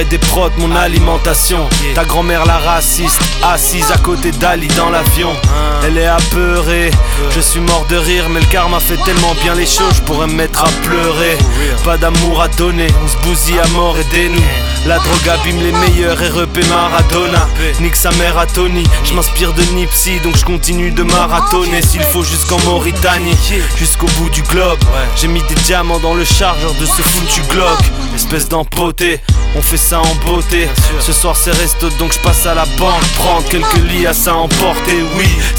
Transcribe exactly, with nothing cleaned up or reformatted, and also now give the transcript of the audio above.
et des prods, mon alimentation. Ta grand-mère la raciste, assise à côté d'Ali dans l'avion. Elle est apeurée, je suis mort de rire, mais le karma fait tellement bien les choses, je pourrais me mettre à pleurer. Pas d'amour à donner, on se bousille à mort, aidez-nous. La drogue abîme les meilleurs, R E P Maradona. Nique sa mère à Tony, je m'inspire de Nipsey, donc je continue de marathonner. S'il faut jusqu'en Mauritanie, jusqu'au bout du globe. J'ai mis des diamants dans le chargeur de ce foutu Glock. Espèce d'empoté, on fait ça en beauté. Ce soir c'est resto donc je passe à la banque, prendre quelques liasses à emporter. Oui,